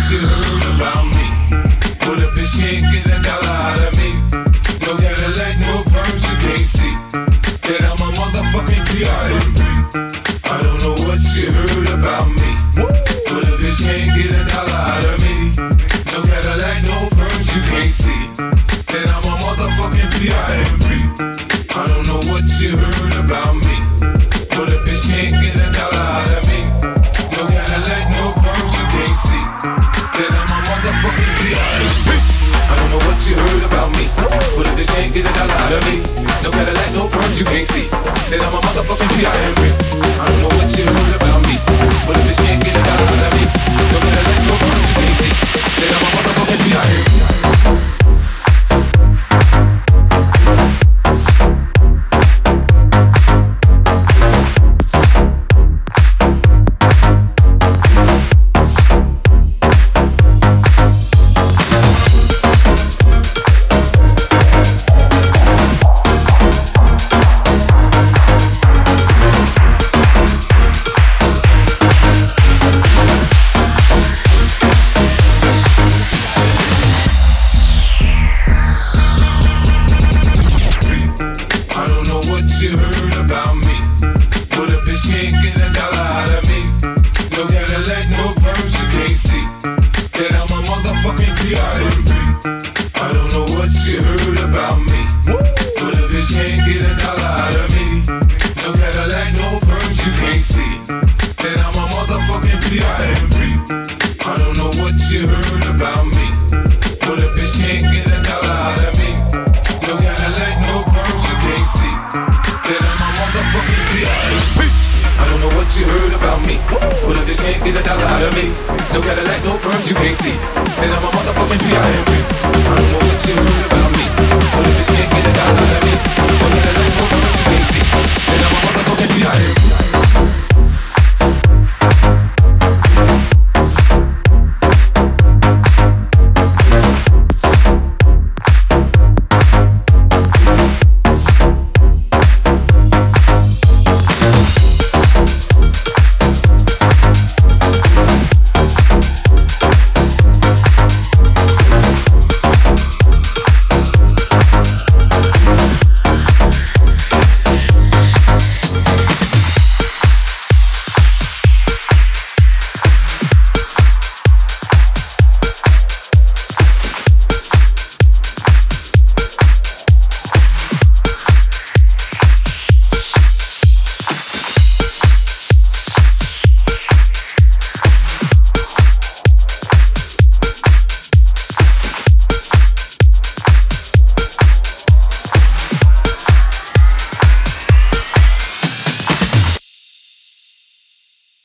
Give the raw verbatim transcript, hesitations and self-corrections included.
you heard about me. But a bitch can't get a dollar out of me. No Cadillac, no perms, you can't see that I'm a motherfucking P I M P. I don't know what you heard about me. But a bitch can't get a dollar out of me. No Cadillac, no perms, you can't see that I'm a motherfucking P I M P. I don't know what you heard about me. But a bitch can't get a dollar out of me. No Cadillac, no perms, you can't see that I'm a motherfucking P I M P. I don't know what you heard about me. But a bitch can't get a dollar out of me. No Cadillac, no perms, you can't see that I'm a motherfucking P I M P. I don't know what you heard about me. But a bitch can't get a dollar out of me. No Cadillac, no perms, you can't see that I'm a motherfucking P I M P. You heard about me, but a bitch can't get a dollar out of me. No Cadillac, no perms, you can't see that I'm a motherfucking P I M P. I don't know what you heard about me, but a bitch can't get a dollar out of me. No Cadillac, no perms, you can't see that I'm a motherfucking P I M P. I don't know what you heard about me, but a bitch can't get a dollar out of me. No Cadillac, no perms, you can't see that I'm a motherfucking P I M P. I don't know what you heard about me, but a bitch can't get a dollar out of me. No Cadillac, no perms, you can't see that I'm a motherfucking P I M P. I don't know what you heard about me, but a bitch can't get a dollar out of me. No Cadillac, no perms, you can't see that I'm a motherfucking P I M P.